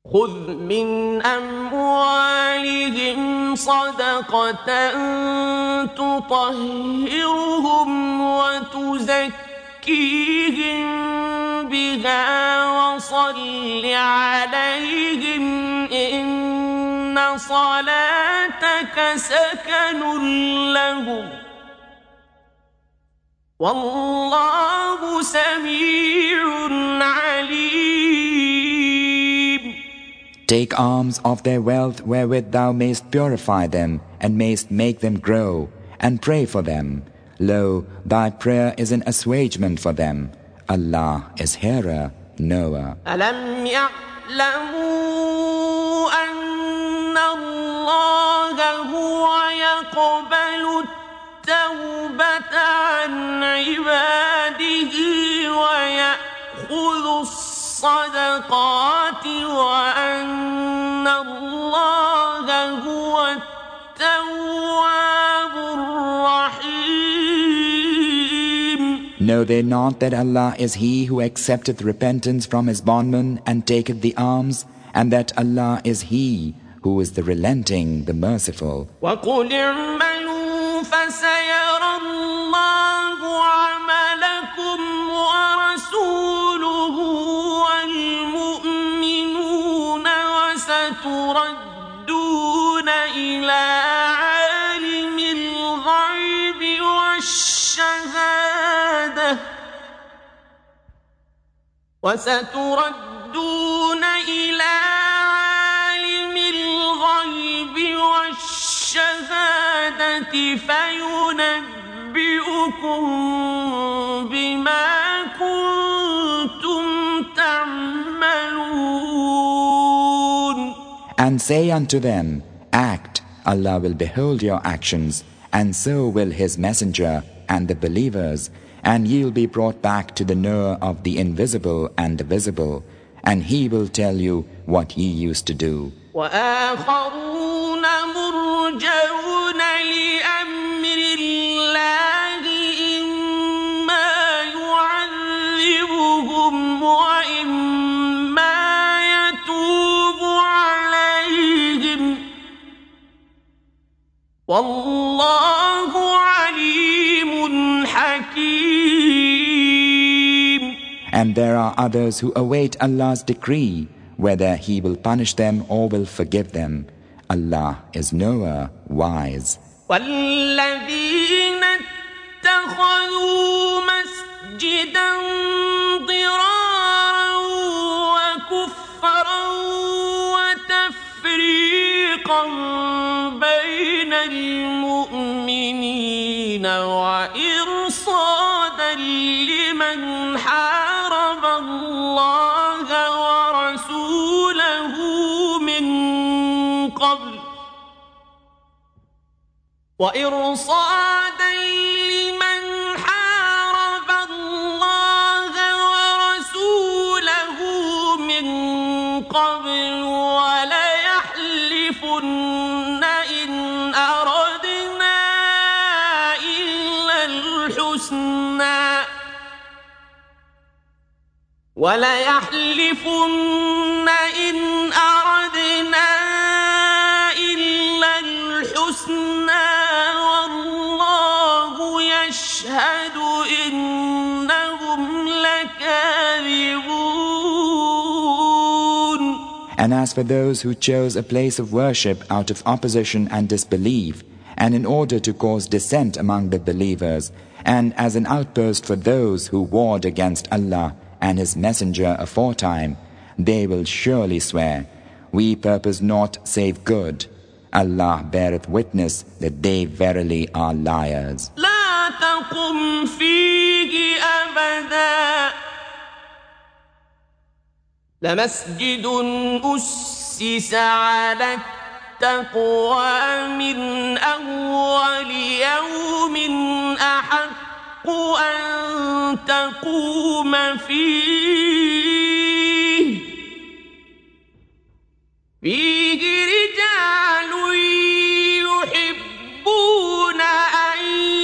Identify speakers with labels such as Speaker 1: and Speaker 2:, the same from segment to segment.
Speaker 1: خذ من أموالهم صدقة تطهرهم وتزكيهم بها وصل عليهم إن صلاتك سكن لهم والله سميع عليم.
Speaker 2: Take alms of their wealth wherewith thou mayst purify them and mayst make them grow, and pray for them. Lo, thy prayer is an assuagement for them. Allah is hearer, knower.
Speaker 1: ألم يعلموا أن الله هو يقبل التوبة عن عباده ويأخذ الصدقات وأن الله هو التواب الرحيم.
Speaker 2: Know they not that Allah is He who accepteth repentance from His bondman and taketh the alms, and that Allah is He who is the relenting, the merciful.
Speaker 1: وَقُلِ اعْمَلُوا فَسَيَرَى اللَّهُ عَمَلَكُمْ وَرَسُولُهُ وَالْمُؤْمِنُونَ وَسَتُرَدُّونَ إِلَى عَالِمِ الْغَيْبِ والشهادة فينبئكم بما كنتم تعملون.
Speaker 2: And say unto them, Act, Allah will behold your actions, and so will His messenger and the believers, and ye will be brought back to the knower of the invisible and the visible, and He will tell you what ye used to do.
Speaker 1: وآخرون مرجون لأمر الله إما يعذبهم وإما يتوب عليهم والله عليم حكيم.
Speaker 2: And there are others who await Allah's decree, whether He will punish them or will forgive them. Allah is knower, wise.
Speaker 1: والذين اتخذوا مسجدا ضرارا وكفرا وتفريقا بين المؤمنين وإرصادا لمن حارب الله ورسوله من قبل وليحلفن إن أردنا إلا الحسنى والله يشهد إنهم لكاذبون.
Speaker 2: And as for those who chose a place of worship out of opposition and disbelief, and in order to cause dissent among the believers, and as an outpost for those who warred against Allah and His Messenger aforetime, they will surely swear, We purpose not save good. Allah beareth witness that they verily are liars.
Speaker 1: لا تقم فيه أبدا لمسجد أسس على التقوى من أول يوم أحق أن تقوم فيه رجال يحبون أن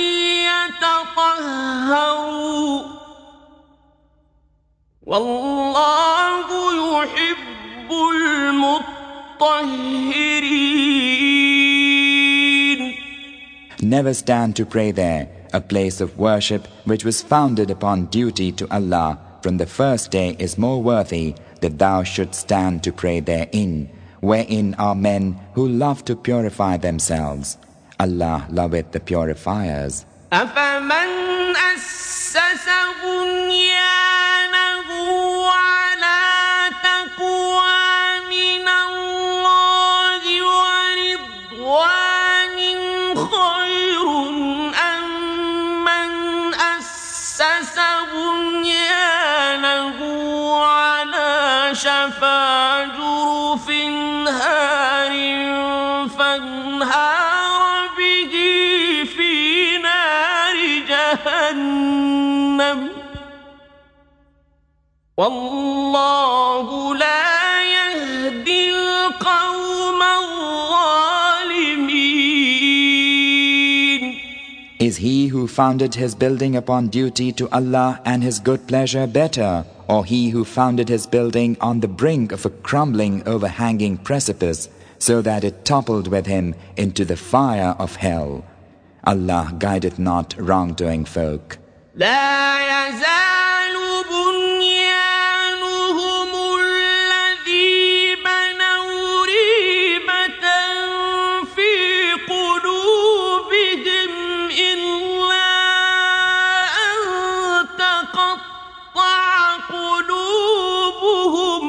Speaker 1: يتطهروا والله يحب المطهرين.
Speaker 2: Never stand to pray there, a place of worship which was founded upon duty to Allah from the first day is more worthy that thou shouldst stand to pray therein, wherein are men who love to purify themselves. Allah loveth the purifiers.
Speaker 1: أفمن أسس بنيانه على تقوى من الله ورضوان خير أم من أسس بنيانه على شفا جرف هار فانهار به في نار جهنم والله لا يهدي القوم الظالمين.
Speaker 2: Is he who founded his building upon duty to Allah and his good pleasure better, or he who founded his building on the brink of a crumbling, overhanging precipice, so that it toppled with him into the fire of hell? Allah guideth not wrongdoing folk.
Speaker 1: لا يزال بنيانهم الذي بنوا ريبة في قلوبهم إلا أن تقطع قلوبهم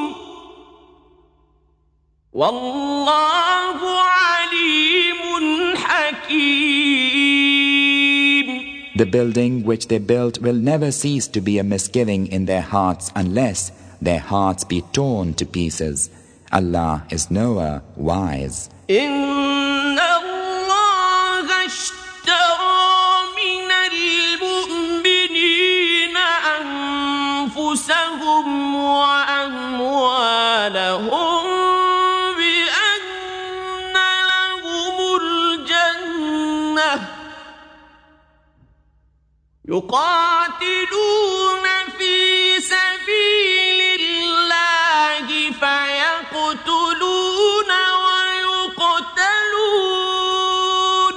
Speaker 1: والله عليم حكيم.
Speaker 2: The building which they built will never cease to be a misgiving in their hearts unless their hearts be torn to pieces. Allah is knower, wise.
Speaker 1: إن الله اشترى من المؤمنين أنفسهم وأموالهم بأن لهم الجنة يقاتلون في سبيل الله فيقتلون ويقتلون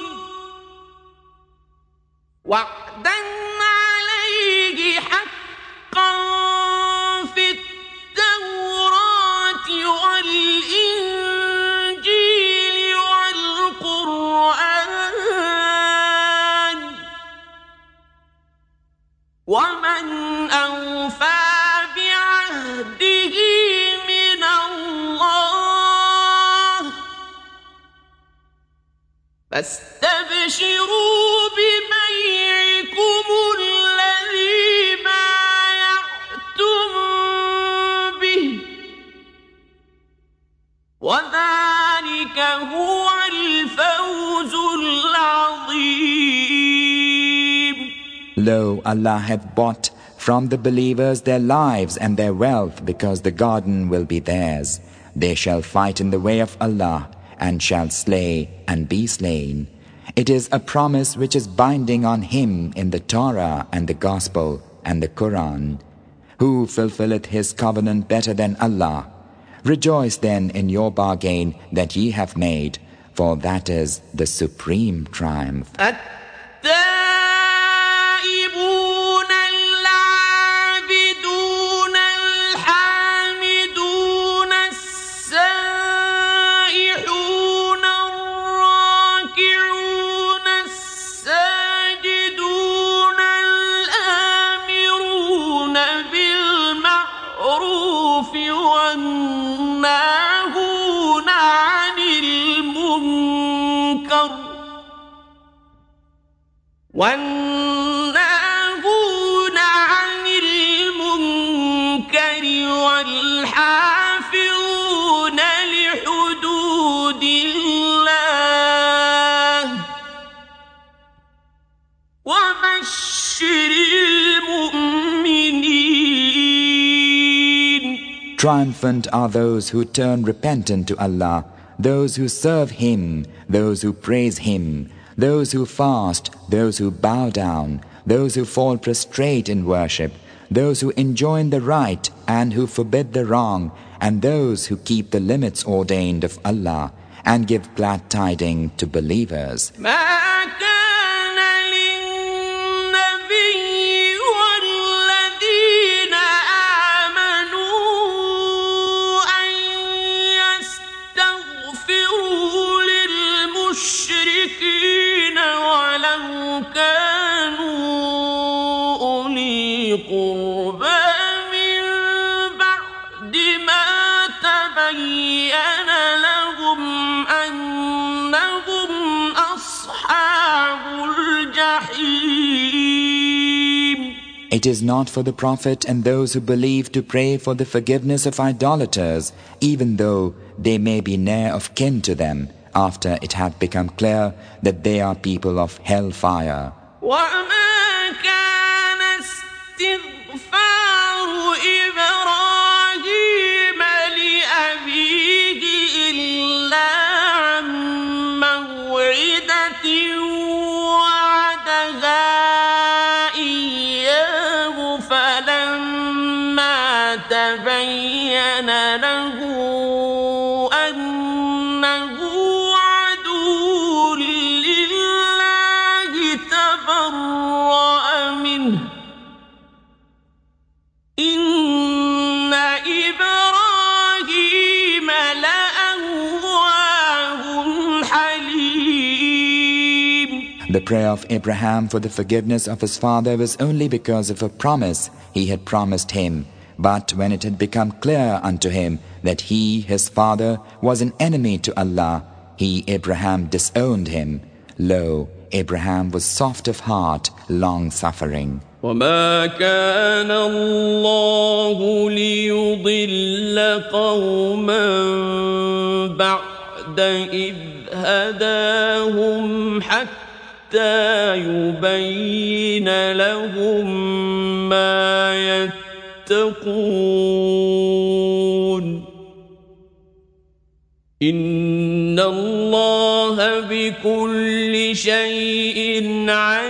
Speaker 1: وعدا عليه حقا في التوراة والإنجيل والقرآن ومن أوفى بعهده من الله فاستبشروا ببيعكم الذي بايعتم به وذلك هو الفوز العظيم.
Speaker 2: Lo, Allah hath bought from the believers their lives and their wealth, because the garden will be theirs. They shall fight in the way of Allah, and shall slay and be slain. It is a promise which is binding on him in the Torah and the Gospel and the Quran. Who fulfilleth his covenant better than Allah? Rejoice then in your bargain that ye have made, for that is the supreme triumph.
Speaker 1: التائبون العابدون الحامدون السائحون الراكعون الساجدون الآمرون بالمعروف والناهون عن المنكر والحافظون لحدود الله وبشر المؤمنين.
Speaker 2: Triumphant are those who turn repentant to Allah, those who serve Him, those who praise Him, those who fast, those who bow down, those who fall prostrate in worship, those who enjoin the right and who forbid the wrong, and those who keep the limits ordained of Allah and give glad tidings to believers. It is not for the Prophet and those who believe to pray for the forgiveness of idolaters, even though they may be near of kin to them, after it hath become clear that they are people of hellfire.
Speaker 1: تبين له أنه عدو لله تبرأ منه إن إبراهيم لأواه حليم.
Speaker 2: The prayer of Abraham for the forgiveness of his father was only because of a promise he had promised him. But when it had become clear unto him that he, his father, was an enemy to Allah, he, Abraham, disowned him. Lo, Abraham was soft of heart, long-suffering.
Speaker 1: وما كان الله ليضل قوما بعد إذ هداهم حتى يبين لهم ما يتقون إن الله بكل شيء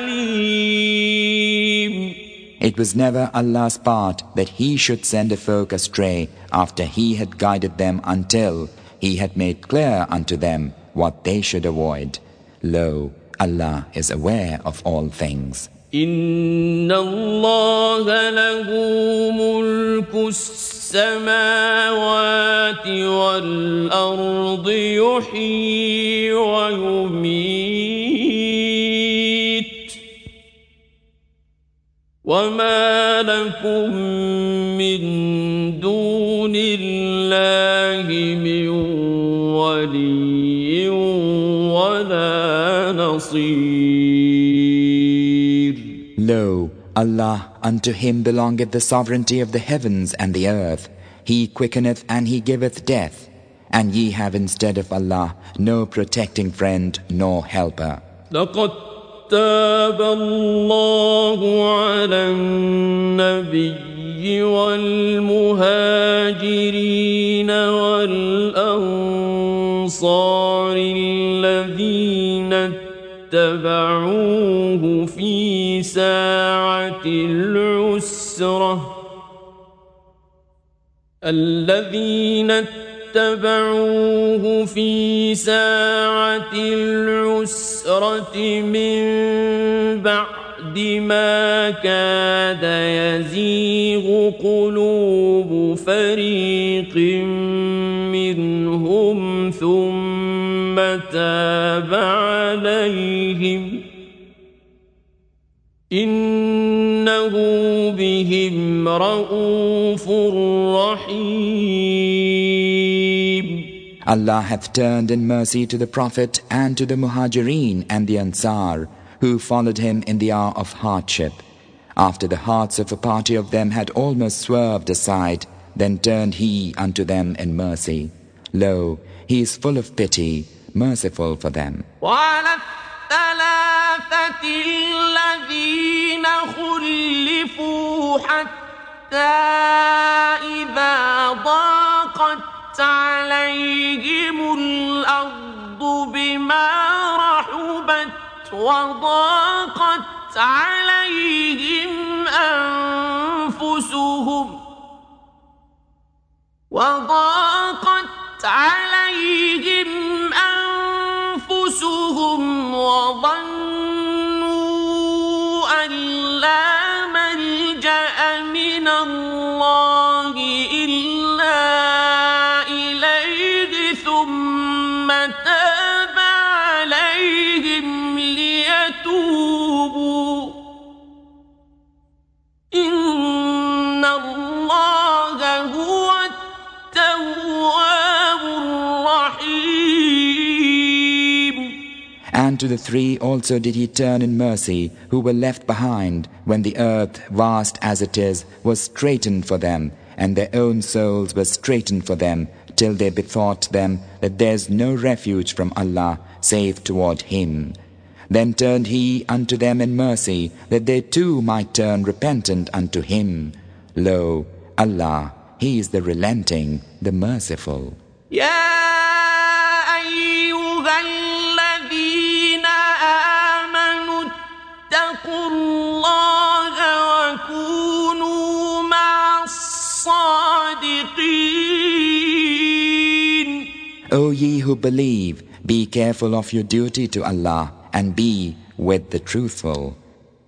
Speaker 1: عليم.
Speaker 2: It was never Allah's part that He should send a folk astray after He had guided them until He had made clear unto them what they should avoid. Lo, Allah is aware of all things.
Speaker 1: إن الله له ملك السماوات والأرض يحيي ويميت وما لكم من دون الله من ولي ولا نصير.
Speaker 2: Lo, Allah, unto Him belongeth the sovereignty of the heavens and the earth. He quickeneth and He giveth death. And ye have instead of Allah no protecting friend nor helper.
Speaker 1: لقد تاب الله على النبي والمهاجرين والأنصار الذين اتبعوه في ساعة العسرة من بعد ما كاد يزيغ قلوب فريق منهم ثم تاب عليهم إنه بهم رؤوف رحيم.
Speaker 2: Allah hath turned in mercy to the Prophet and to the Muhajirin and the Ansar who followed him in the hour of hardship. After the hearts of a party of them had almost swerved aside, then turned he unto them in mercy. Lo, he is full of pity, merciful for them.
Speaker 1: الثلاثة الذين خلفوا حتى إذا ضاقت عليهم الأرض بما رحبت وضاقت عليهم أنفسهم وضاقت عليهم أنفسهم وظنوا أن لا ملجأ من الله إلا إليه ثم تاب عليهم ليتوبوا إن الله هو التواب الرحيم.
Speaker 2: And to the three also did he turn in mercy, who were left behind, when the earth, vast as it is, was straitened for them, and their own souls were straitened for them, till they bethought them that there is no refuge from Allah save toward Him. Then turned He unto them in mercy, that they too might turn repentant unto Him. Lo, Allah, He is the relenting, the merciful.
Speaker 1: اتقوا الله وكونوا مع الصادقين.
Speaker 2: O ye who believe, be careful of your duty to Allah and be with the truthful.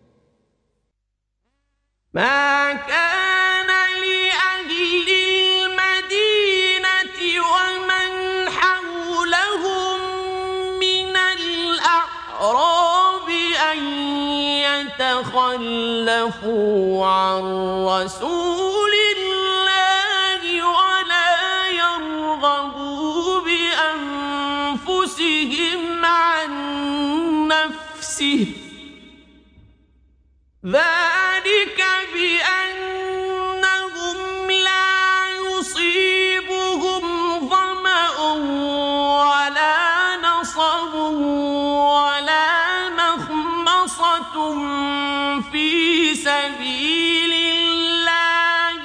Speaker 1: ما كان لأهل المدينة ومن حولهم من الأعراب أن يتخلفوا عن رسول الله ولا يرغبوا بأنفسهم عن نفسه ذلك بأنهم لا يصيبهم ظمأ ولا نصب ولا مخمصة في سبيل الله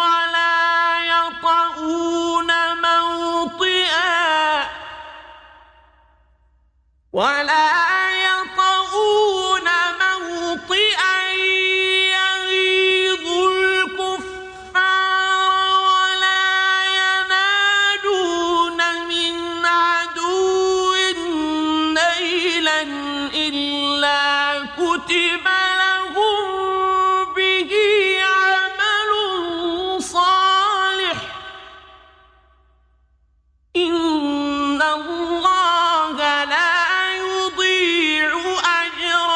Speaker 1: ولا يطؤون موطئا يغيظ الكفار ولا ينالون من عدو نيلا إلا كتب لهم به عمل صالح إن الله لا يضيع أجر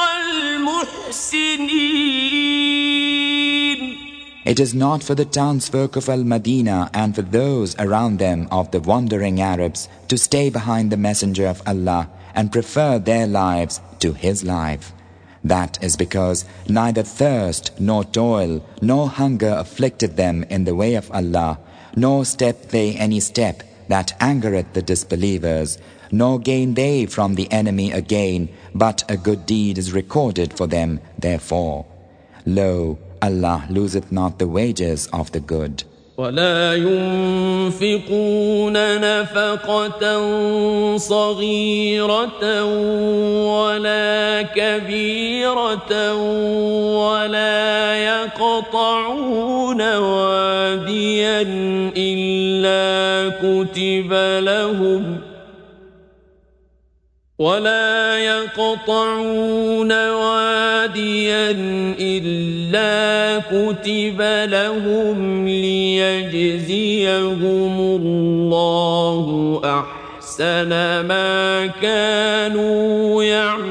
Speaker 1: المحسنين.
Speaker 2: It is not for the townsfolk of Al-Madinah and for those around them of the wandering Arabs to stay behind the Messenger of Allah and prefer their lives to his life. That is because neither thirst nor toil nor hunger afflicted them in the way of Allah, nor stepped they any step that angereth the disbelievers, nor gain they from the enemy a gain, but a good deed is recorded for them therefore. Lo, Allah loseth not the wages of the good.
Speaker 1: ولا ينفقون نفقة صغيرة ولا كبيرة ولا يقطعون واديا إلا كتب لهم ليجزيهم الله أحسن ما كانوا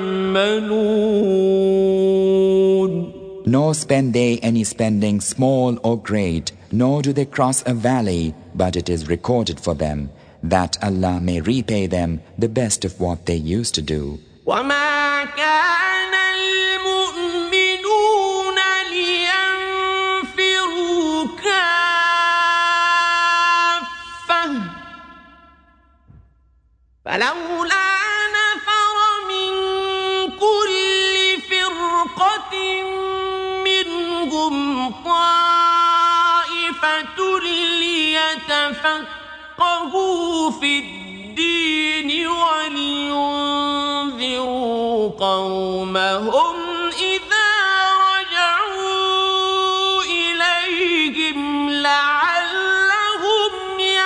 Speaker 1: يعملون.
Speaker 2: Nor spend they any spending small or great, nor do they cross a valley, but it is recorded for them, that Allah may repay them the best of what they used to do.
Speaker 1: وما كان المؤمنون لينفروا كافة فلولا نفر من كل فرقة منهم طائفة ليتفقهوا في الدين ولينذروا قومهم إذا رجعوا إليهم لعلهم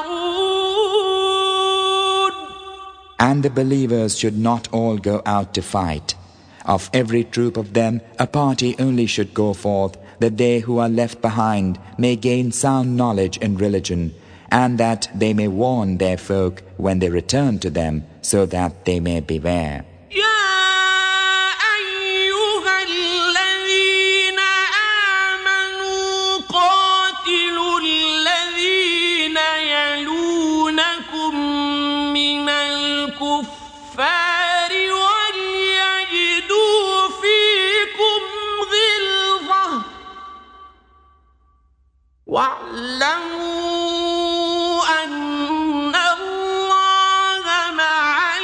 Speaker 1: يظهرون.
Speaker 2: And the believers should not all go out to fight. Of every troop of them, a party only should go forth, that they who are left behind may gain sound knowledge in religion, and that they may warn their folk when they return to them, so that they may beware.
Speaker 1: واعلموا أن الله مع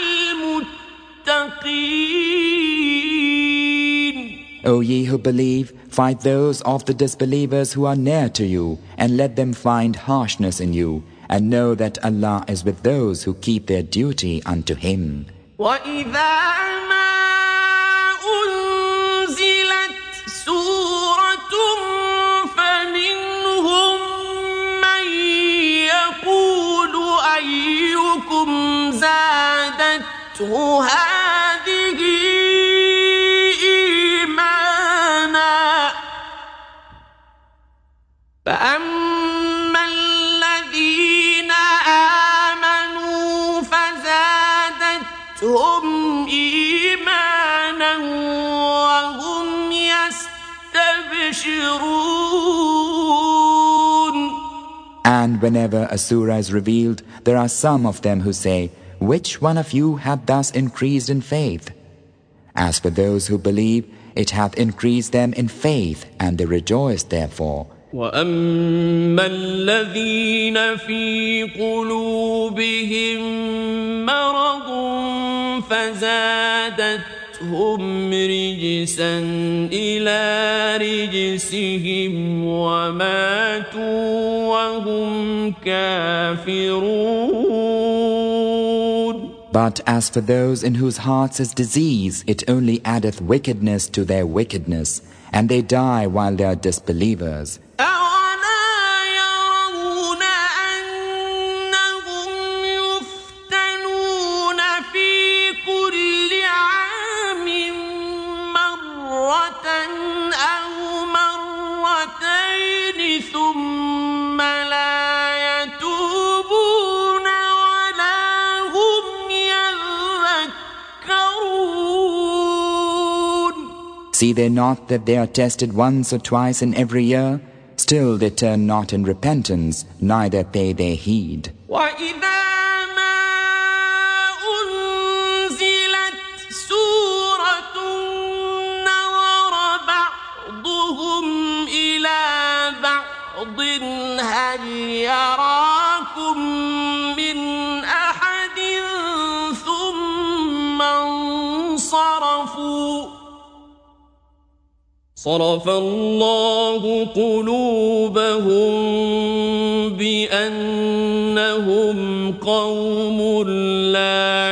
Speaker 1: المتقين.
Speaker 2: O ye who believe, fight those of the disbelievers who are near to you, and let them find harshness in you, and know that Allah is with those who keep their duty unto Him.
Speaker 1: وَإِذَا مَا أُنزِلَتْ سُورَةٌ فَمِنْهُمْ مَنْ يَقُولُ أَيُّكُمْ زَادَتْهُ هَذِهِ إِيمَانًا فَأَمَّا الَّذِينَ آمَنُوا فَزَادَتْهُمْ إِيمَانًا وَهُمْ يَسْتَبْشِرُونَ.
Speaker 2: And whenever a surah is revealed, there are some of them who say, which one of you hath thus increased in faith? As for those who believe, it hath increased them in faith, and they rejoice therefore.
Speaker 1: وَأَمَّا الَّذِينَ فِي قُلُوبِهِم مَّرَضٌ فَزَادَتْهُمْ رِجْسًا إِلَىٰ رِجْسِهِمْ وَمَاتُوا وَهُمْ كَافِرُونَ.
Speaker 2: But as for those in whose hearts is disease, it only addeth wickedness to their wickedness, and they die while they are disbelievers. See they not that they are tested once or twice in every year? Still they turn not in repentance, neither pay they heed.
Speaker 1: هل يراكم من أحد ثم انصرفوا صرف الله قلوبهم بأنهم قوم لا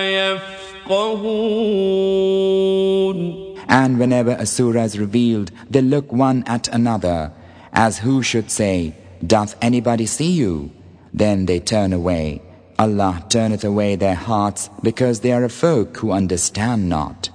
Speaker 1: يفقهون.
Speaker 2: And whenever a surah is revealed, they look one at another, as who should say, doth anybody see you? Then they turn away. Allah turneth away their hearts, because they are a folk who understand not.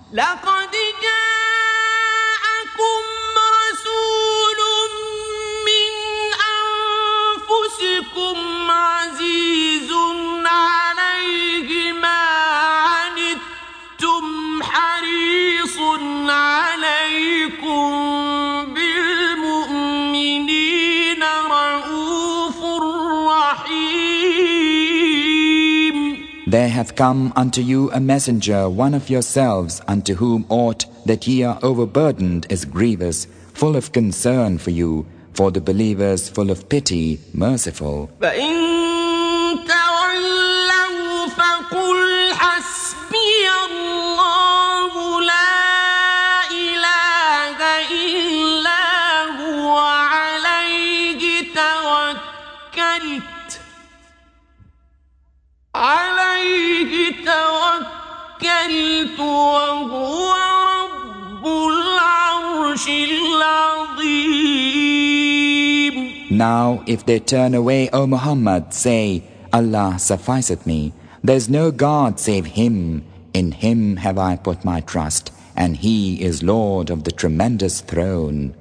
Speaker 2: There hath come unto you a messenger, one of yourselves, unto whom aught that ye are overburdened is grievous, full of concern for you, for the believers full of pity, merciful.
Speaker 1: عليه توكلت وهو رب العرش العظيم.
Speaker 2: Now if they turn away, O Muhammad, say, Allah sufficeth me. There is no God save Him. In Him have I put my trust, and He is Lord of the tremendous throne.